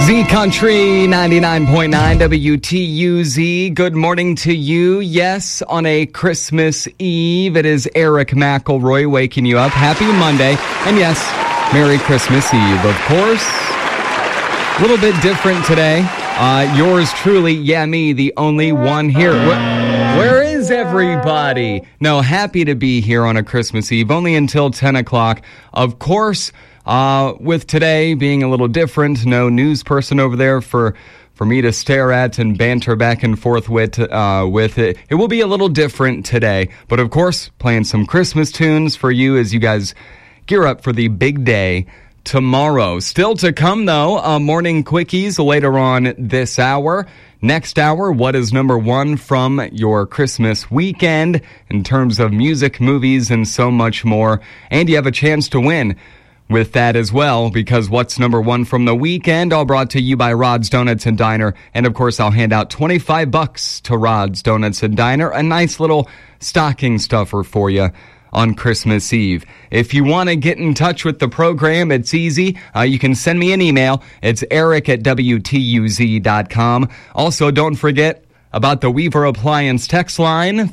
Z Country 99.9 WTUZ. Good morning to you. Yes, on a Christmas Eve, it is Eric McElroy waking you up. Happy Monday. And yes, Merry Christmas Eve, of course. A little bit different today. Yours truly, me, the only one here. Where is everybody? No, happy to be here on a Christmas Eve, only until 10 o'clock. Of course, with today being a little different, no news person over there for me to stare at and banter back and forth with it. It will be a little different today. But of course, playing some Christmas tunes for you as you guys gear up for the big day tomorrow. Still to come, though, morning quickies later on this hour. Next hour, what is number one from your Christmas weekend in terms of music, movies, and so much more. And you have a chance to win with that as well, because what's number one from the weekend, all brought to you by Rod's Donuts and Diner. And of course, I'll hand out $25 to Rod's Donuts and Diner, a nice little stocking stuffer for you on Christmas Eve. If you want to get in touch with the program, it's easy. You can send me an email. It's eric@WTUZ.com. Also, don't forget about the Weaver Appliance text line,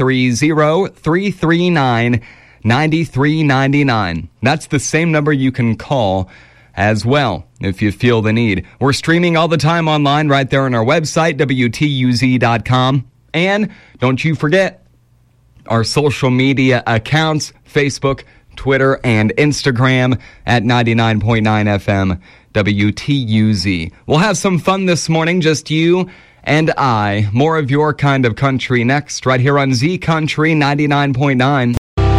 330-339-9399. That's the same number you can call as well if you feel the need. We're streaming all the time online right there on our website, WTUZ.com. And don't you forget our social media accounts, Facebook, Twitter, and Instagram at 99.9 FM WTUZ. We'll have some fun this morning, just you and I. More of your kind of country next, right here on Z Country 99.9.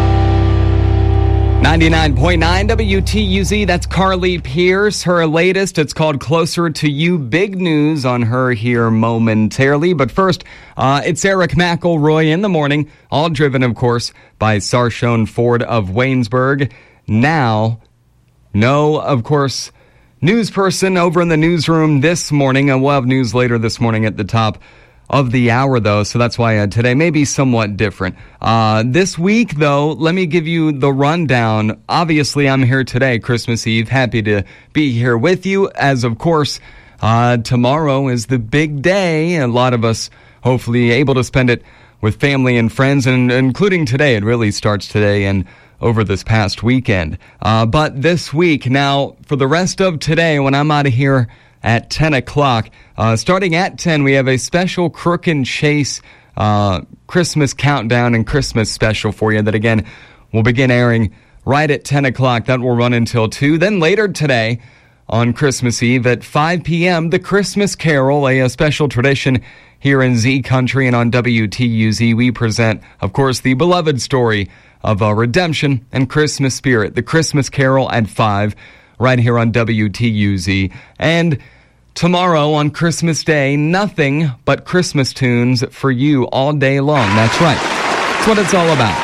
99.9 WTUZ, that's Carly Pierce. Her latest, it's called Closer to You. Big news on her here momentarily. But first, it's Eric McElroy in the morning, all driven, of course, by Sarshone Ford of Waynesburg. Now, no, of course, news person over in the newsroom this morning. And we'll have news later this morning at the top of the hour, though, so that's why today may be somewhat different. This week, though, let me give you the rundown. Obviously, I'm here today, Christmas Eve. Happy to be here with you, as, of course, tomorrow is the big day. A lot of us hopefully able to spend it with family and friends, and including today. It really starts today and over this past weekend. But this week, now, for the rest of today, when I'm out of here at 10 o'clock. Starting at 10, we have a special Crook and Chase Christmas countdown and Christmas special for you that, again, will begin airing right at 10 o'clock. That will run until 2. Then later today, on Christmas Eve at 5 p.m., the Christmas Carol, a special tradition here in Z Country and on WTUZ. We present, of course, the beloved story of redemption and Christmas spirit, the Christmas Carol at 5, right here on WTUZ. And tomorrow on Christmas Day, nothing but Christmas tunes for you all day long. That's right. That's what it's all about.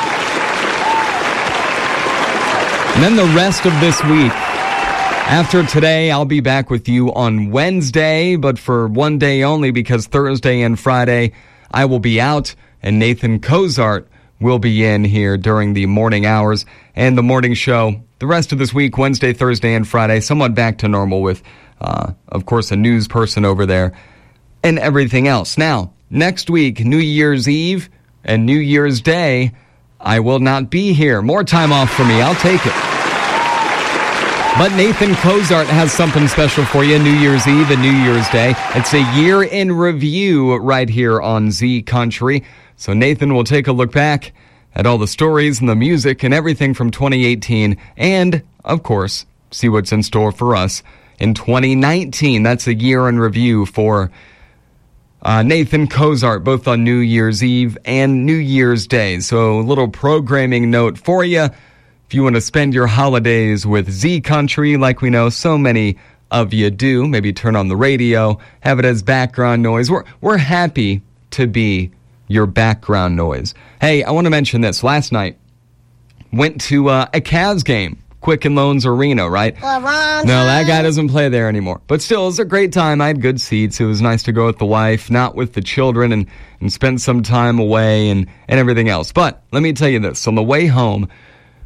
And then the rest of this week. After today, I'll be back with you on Wednesday, but for one day only, because Thursday and Friday I will be out, and Nathan Kozart will be in here during the morning hours and the morning show. The rest of this week, Wednesday, Thursday, and Friday, somewhat back to normal with of course, a news person over there, and everything else. Now, next week, New Year's Eve and New Year's Day, I will not be here. More time off for me. I'll take it. But Nathan Kozart has something special for you, New Year's Eve and New Year's Day. It's a year in review right here on Z Country. So Nathan will take a look back at all the stories and the music and everything from 2018, and, of course, see what's in store for us in 2019. That's a year in review for Nathan Kozart, both on New Year's Eve and New Year's Day. So a little programming note for you. If you want to spend your holidays with Z Country, like we know so many of you do, maybe turn on the radio, have it as background noise. We're happy to be your background noise. Hey, I want to mention this. Last night, went to a Cavs game. Quicken Loans Arena, right? LeBron. No, that guy doesn't play there anymore. But still, it was a great time. I had good seats. It was nice to go with the wife, not with the children, and spend some time away and everything else. But let me tell you this. On the way home,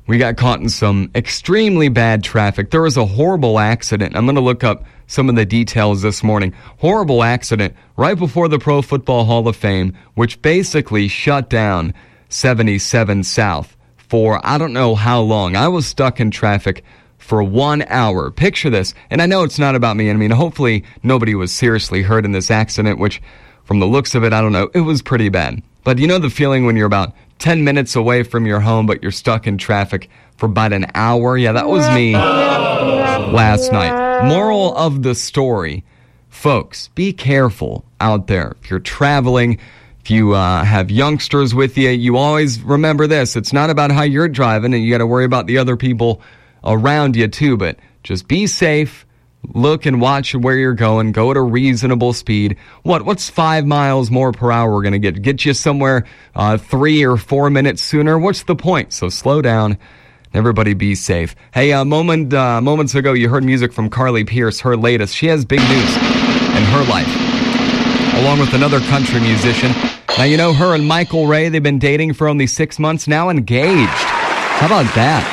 we got caught in some extremely bad traffic. There was a horrible accident. I'm going to look up some of the details this morning. Horrible accident right before the Pro Football Hall of Fame, which basically shut down 77 South for I don't know how long. I was stuck in traffic for 1 hour. Picture this. And I know it's not about me. I mean, hopefully nobody was seriously hurt in this accident, which from the looks of it, I don't know, it was pretty bad. But you know the feeling when you're about 10 minutes away from your home, but you're stuck in traffic for about an hour? Yeah, that was me last night. Moral of the story, folks, be careful out there. If you're traveling, if you have youngsters with you, you always remember this. It's not about how you're driving, and you got to worry about the other people around you too, but just be safe. Look and watch where you're going. Go at a reasonable speed. What's 5 miles more per hour we're going to get you somewhere 3 or 4 minutes sooner? What's the point? So slow down. Everybody be safe. Hey, moments ago, you heard music from Carly Pearce, her latest. She has big news in her life, along with another country musician. Now, you know her and Michael Ray, they've been dating for only 6 months, now engaged. How about that?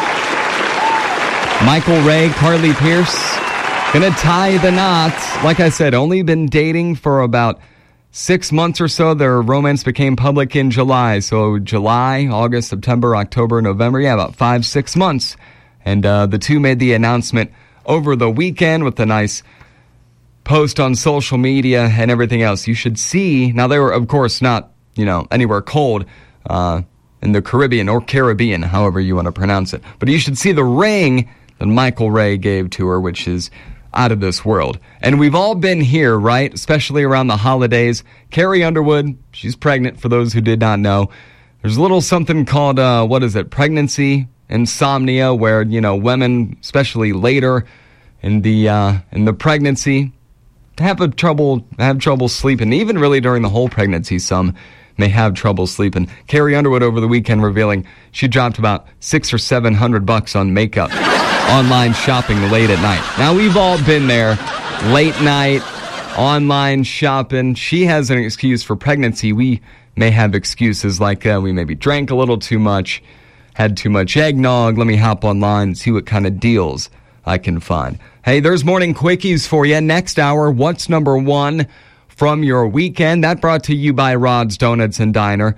Michael Ray, Carly Pearce, gonna tie the knot. Like I said, only been dating for about 6 months or so. Their romance became public in July. So July, August, September, October, November. Yeah, about 5-6 months. And the two made the announcement over the weekend with a nice post on social media and everything else. You should see. Now, they were, of course, not, anywhere cold in the Caribbean or Caribbean, however you want to pronounce it. But you should see the ring that Michael Ray gave to her, which is out of this world. And we've all been here, right? Especially around the holidays. Carrie Underwood, she's pregnant, for those who did not know. There's a little something called, pregnancy insomnia, where, women, especially later in the pregnancy, have trouble sleeping. Even really during the whole pregnancy, some may have trouble sleeping. Carrie Underwood over the weekend revealing she dropped about $600 or $700 on makeup. Online shopping late at night. Now, we've all been there. Late night, online shopping. She has an excuse for pregnancy. We may have excuses like we maybe drank a little too much, had too much eggnog. Let me hop online and see what kind of deals I can find. Hey, there's morning quickies for you. Next hour, what's number one from your weekend? That brought to you by Rod's Donuts and Diner.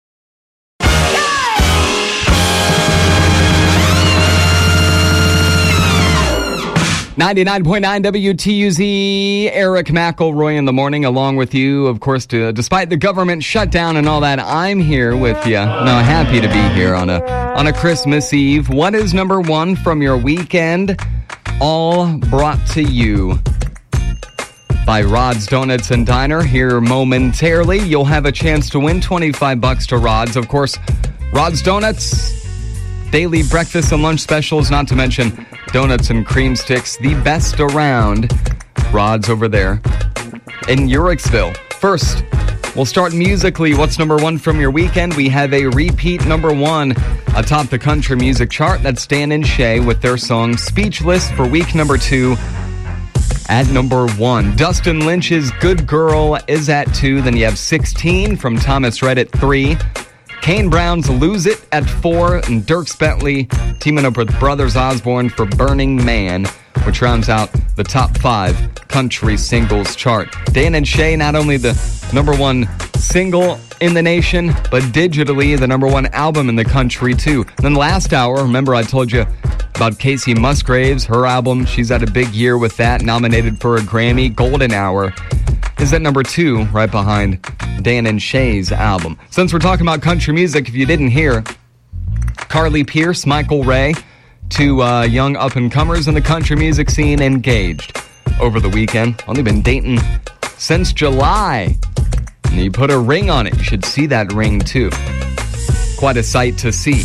99.9 WTUZ, Eric McElroy in the morning, along with you, of course, despite the government shutdown and all that, I'm here with you. No, happy to be here on a Christmas Eve. What is number one from your weekend? All brought to you by Rod's Donuts and Diner. Here momentarily, you'll have a chance to win $25 to Rod's. Of course, Rod's Donuts, daily breakfast and lunch specials, not to mention donuts and cream sticks, the best around. Rod's over there in Uricksville. First, we'll start musically. What's number one from your weekend? We have a repeat number one atop the country music chart. That's Dan and Shay with their song Speechless for week number 2 at number 1. Dustin Lynch's Good Girl is at 2. Then you have 16 from Thomas Rhett at 3. Kane Brown's Lose It at 4, and Dierks Bentley teaming up with Brothers Osborne for Burning Man, which rounds out the top 5 country singles chart. Dan and Shay, not only the number one single in the nation, but digitally the number one album in the country too. And then last hour, remember I told you about Casey Musgraves, her album. She's had a big year with that, nominated for a Grammy. Golden Hour is at number 2, right behind Dan and Shay's album. Since we're talking about country music, if you didn't hear, Carly Pearce, Michael Ray, two young up-and-comers in the country music scene, engaged over the weekend. Only been dating since July. And you put a ring on it. You should see that ring, too. Quite a sight to see.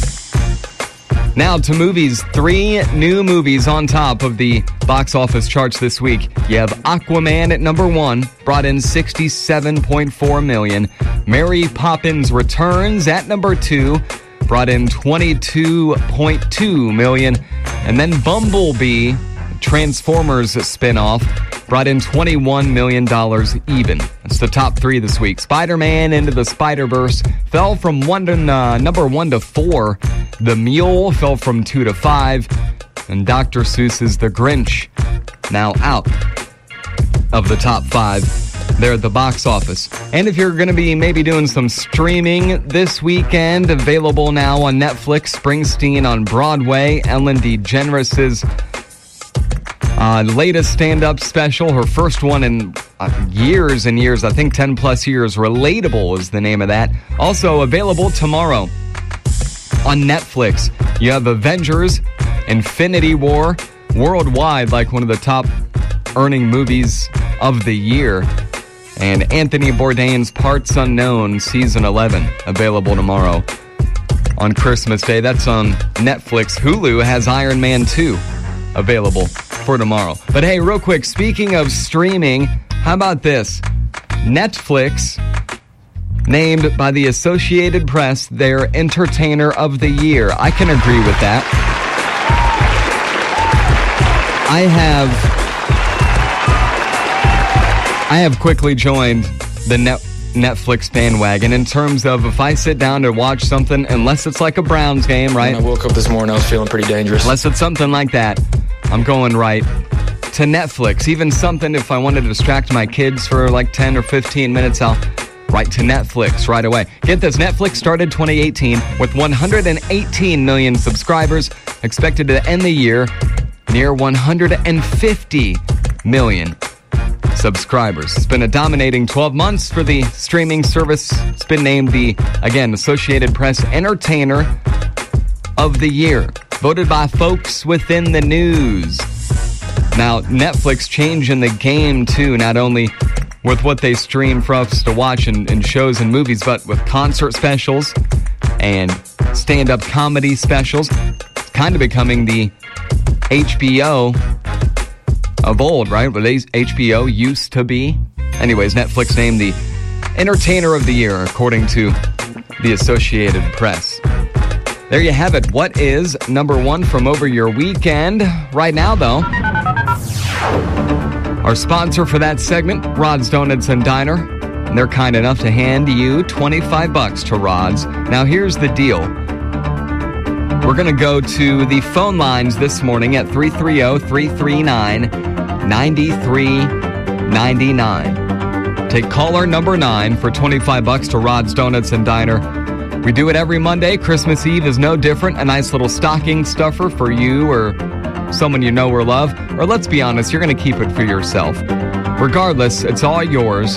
Now to movies. 3 new movies on top of the box office charts this week. You have Aquaman at number 1, brought in $67.4 million. Mary Poppins Returns at number 2, brought in $22.2 million. And then Bumblebee, Transformers spinoff brought in $21 million even. It's the top 3 this week. Spider-Man Into the Spider-Verse fell from number 1 to 4. The Mule fell from 2 to 5. And Dr. Seuss's The Grinch now out of the top 5 there at the box office. And if you're going to be maybe doing some streaming this weekend, available now on Netflix, Springsteen on Broadway, Ellen DeGeneres' latest stand-up special, her first one in years and years, I think 10 plus years. Relatable is the name of that. Also available tomorrow on Netflix. You have Avengers, Infinity War, worldwide, like one of the top earning movies of the year. And Anthony Bourdain's Parts Unknown, Season 11, available tomorrow on Christmas Day. That's on Netflix. Hulu has Iron Man 2 available for tomorrow. But hey, real quick, speaking of streaming, how about this? Netflix named by the Associated Press their Entertainer of the Year. I can agree with that. I have quickly joined the Netflix bandwagon in terms of if I sit down to watch something, unless it's like a Browns game, right? When I woke up this morning, I was feeling pretty dangerous. Unless it's something like that, I'm going right to Netflix. Even something if I wanted to distract my kids for like 10 or 15 minutes, I'll right to Netflix right away. Get this, Netflix started 2018 with 118 million subscribers, expected to end the year near 150 million subscribers. It's been a dominating 12 months for the streaming service. It's been named the, again, Associated Press Entertainer of the Year, voted by folks within the news. Now, Netflix changing the game, too, not only with what they stream for us to watch in shows and movies, but with concert specials and stand-up comedy specials. It's kind of becoming the HBO of old, right? What HBO used to be. Anyways, Netflix named the Entertainer of the Year, according to the Associated Press. There you have it. What is number 1 from over your weekend? Right now, though, our sponsor for that segment, Rod's Donuts and Diner. They're kind enough to hand you $25 to Rod's. Now, here's the deal. We're going to go to the phone lines this morning at 330-339-9399. Take caller number 9 for $25 to Rod's Donuts and Diner. We do it every Monday. Christmas Eve is no different. A nice little stocking stuffer for you or someone you know or love. Or let's be honest, you're going to keep it for yourself. Regardless, it's all yours.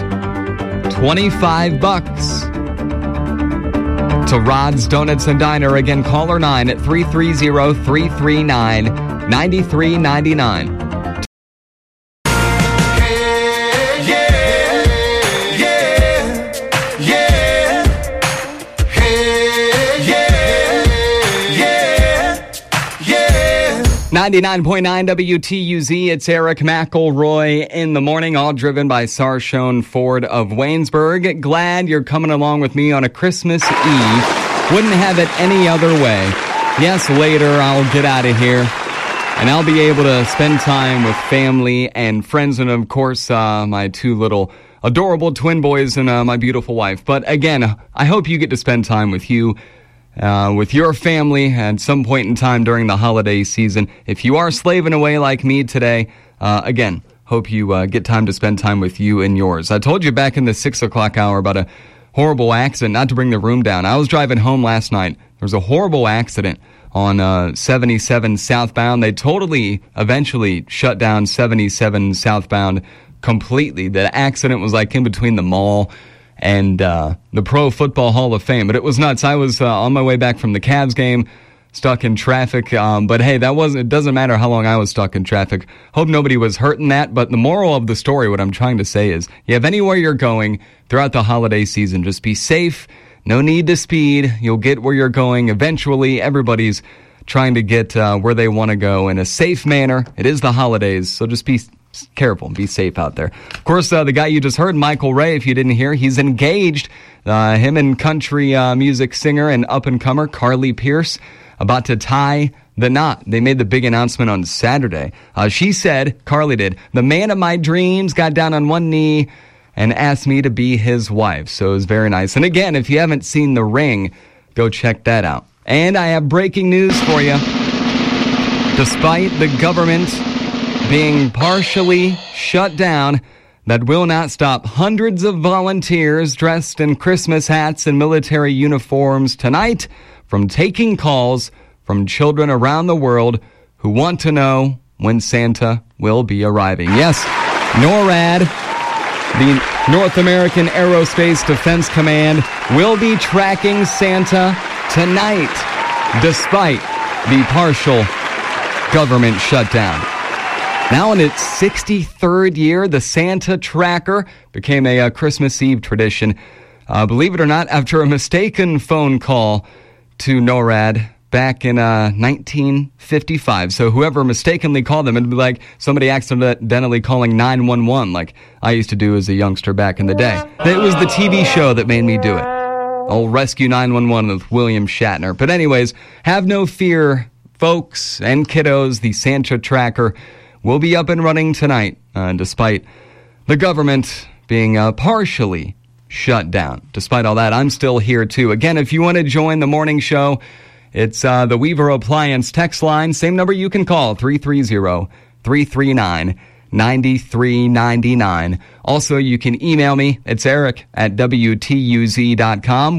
$25 to Rod's Donuts and Diner. Again, caller 9 at 330-339-9399. Hey, yeah, yeah, yeah. Hey, yeah, yeah, yeah. 99.9 WTUZ, it's Eric McElroy in the morning, all driven by Sarshone Ford of Waynesburg. Glad you're coming along with me on a Christmas Eve. Wouldn't have it any other way. Yes, later I'll get out of here, and I'll be able to spend time with family and friends, and of course, my 2 little adorable twin boys and my beautiful wife. But again, I hope you get to spend time with you, with your family at some point in time during the holiday season. If you are slaving away like me today, again, hope you get time to spend time with you and yours. I told you back in the 6 o'clock hour about a horrible accident, not to bring the room down. I was driving home last night. There was a horrible accident on 77 southbound. They totally eventually shut down 77 southbound completely. The accident was like in between the mall and the Pro Football Hall of Fame. But it was nuts. I was on my way back from the Cavs game, stuck in traffic. But hey, it doesn't matter how long I was stuck in traffic. Hope nobody was hurt in that. But the moral of the story, what I'm trying to say is, you have anywhere you're going throughout the holiday season, just be safe. No need to speed. You'll get where you're going. Eventually, everybody's trying to get where they want to go in a safe manner. It is the holidays, so just be careful and be safe out there. Of course, the guy you just heard, Michael Ray, if you didn't hear, he's engaged. Him and country music singer and up-and-comer Carly Pearce about to tie the knot. They made the big announcement on Saturday. She said, Carly did, the man of my dreams got down on one knee and asked me to be his wife. So it was very nice. And again, if you haven't seen the ring, go check that out. And I have breaking news for you. Despite the government being partially shut down, that will not stop hundreds of volunteers dressed in Christmas hats and military uniforms tonight from taking calls from children around the world who want to know when Santa will be arriving. Yes, NORAD, the North American Aerospace Defense Command, will be tracking Santa tonight, despite the partial government shutdown. Now in its 63rd year, the Santa Tracker became a Christmas Eve tradition. Believe it or not, after a mistaken phone call to NORAD back in 1955. So whoever mistakenly called them, it'd be like somebody accidentally calling 911, like I used to do as a youngster back in the day. It was the TV show that made me do it. Old Rescue 911 with William Shatner. But anyways, have no fear, folks and kiddos. The Santa Tracker will be up and running tonight, despite the government being partially shut down. Despite all that, I'm still here too. Again, if you want to join the morning show, it's the Weaver Appliance text line. Same number you can call, 330-339-9399. Also, you can email me. It's Eric at WTUZ.com.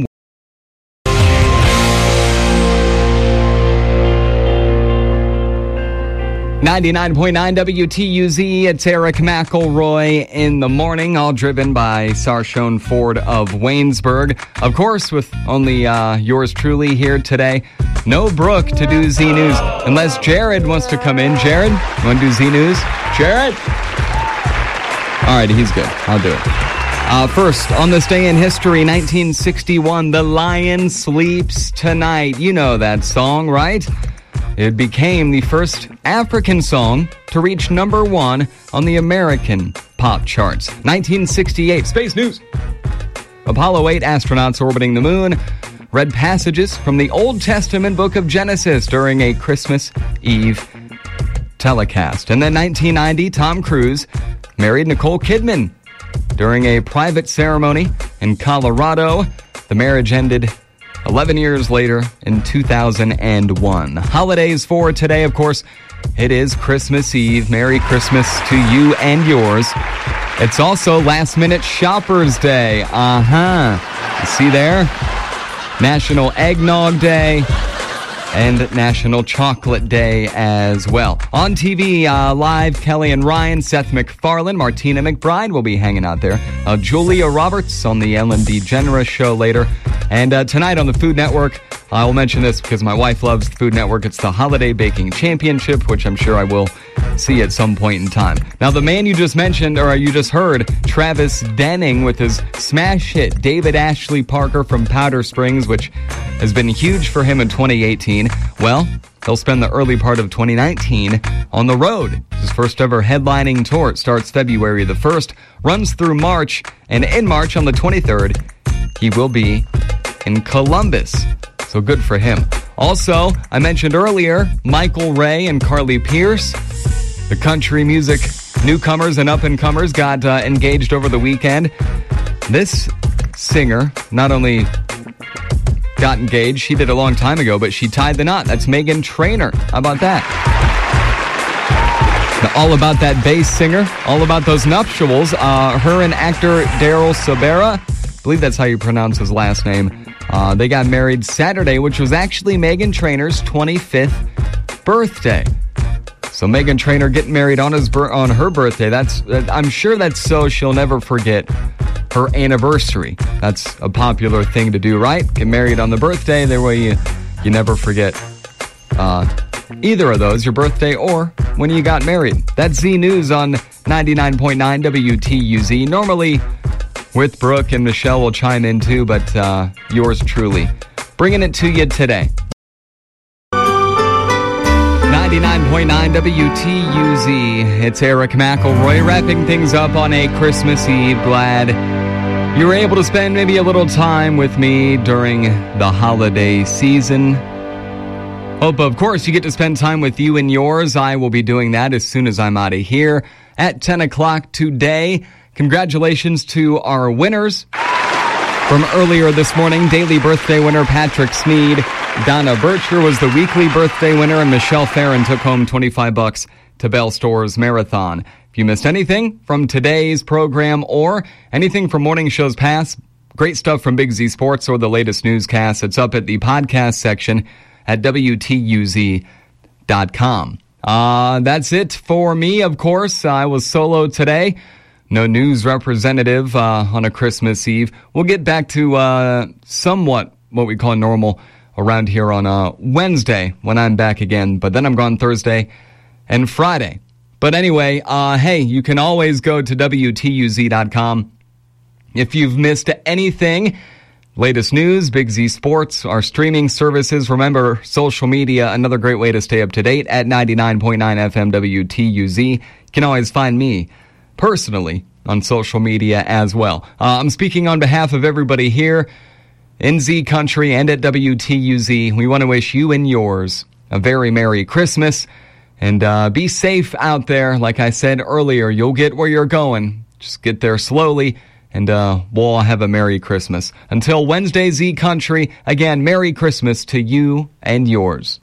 99.9 WTUZ, it's Eric McElroy in the morning, all driven by Sarshone Ford of Waynesburg. Of course, with only yours truly here today. No Brooke to do Z News, unless Jared wants to come in. Jared, you want to do Z News? Jared? All right, he's good. I'll do it. First, on this day in history, 1961, The Lion Sleeps Tonight. You know that song, right? It became the first African song to reach number 1 on the American pop charts. 1968, Space News. Apollo 8 astronauts orbiting the moon read passages from the Old Testament book of Genesis during a Christmas Eve telecast. And then 1990, Tom Cruise married Nicole Kidman during a private ceremony in Colorado. The marriage ended 11 years later in 2001. Holidays for today, of course, it is Christmas Eve. Merry Christmas to you and yours. It's also Last Minute Shoppers Day. You see there? National Eggnog Day and National Chocolate Day as well. On TV, live, Kelly and Ryan, Seth MacFarlane, Martina McBride will be hanging out there. Julia Roberts on the Ellen DeGeneres show later. And tonight on the Food Network, I'll mention this because my wife loves the Food Network. It's the Holiday Baking Championship, which I'm sure I will see at some point in time. Now, the man you just mentioned, or you just heard, Travis Denning, with his smash hit, David Ashley Parker from Powder Springs, which has been huge for him in 2018. Well, he'll spend the early part of 2019 on the road. His first ever headlining tour. It starts February the 1st, runs through March, and in March on the 23rd, he will be in Columbus. So good for him. Also, I mentioned earlier, Michael Ray and Carly Pearce, the country music newcomers and up-and-comers, got engaged over the weekend. This singer not only got engaged, she did a long time ago, but she tied the knot. That's Meghan Trainor. How about that? Now, all about that bass singer, all about those nuptials. Her and actor Daryl Sabera, I believe that's how you pronounce his last name. They got married Saturday, which was actually Meghan Trainor's 25th birthday. So Meghan Trainor getting married on her birthday. I'm sure that's so she'll never forget her anniversary. That's a popular thing to do, right? Get married on the birthday. That way you never forget either of those, your birthday or when you got married. That's Z News on 99.9 WTUZ. Normally with Brooke and Michelle will chime in too, but yours truly bringing it to you today. 99.9 WTUZ. It's Eric McElroy wrapping things up on a Christmas Eve. Glad you were able to spend maybe a little time with me during the holiday season. Hope, of course, you get to spend time with you and yours. I will be doing that as soon as I'm out of here at 10 o'clock today. Congratulations to our winners from earlier this morning. Daily birthday winner Patrick Sneed. Donna Bircher was the weekly birthday winner, and Michelle Farron took home $25 to Bell Stores Marathon. If you missed anything from today's program or anything from morning shows past, great stuff from Big Z Sports or the latest newscasts, it's up at the podcast section at WTUZ.com. That's it for me, of course. I was solo today. No news representative on a Christmas Eve. We'll get back to somewhat what we call normal around here on Wednesday when I'm back again. But then I'm gone Thursday and Friday. But anyway, hey, you can always go to WTUZ.com. If you've missed anything, latest news, Big Z Sports, our streaming services. Remember, social media, another great way to stay up to date at 99.9 FM WTUZ. You can always find me personally on social media as well. I'm speaking on behalf of everybody here in Z Country and at WTUZ. We want to wish you and yours a very Merry Christmas. And be safe out there. Like I said earlier, you'll get where you're going. Just get there slowly. And we'll all have a Merry Christmas. Until Wednesday, Z Country, again, Merry Christmas to you and yours.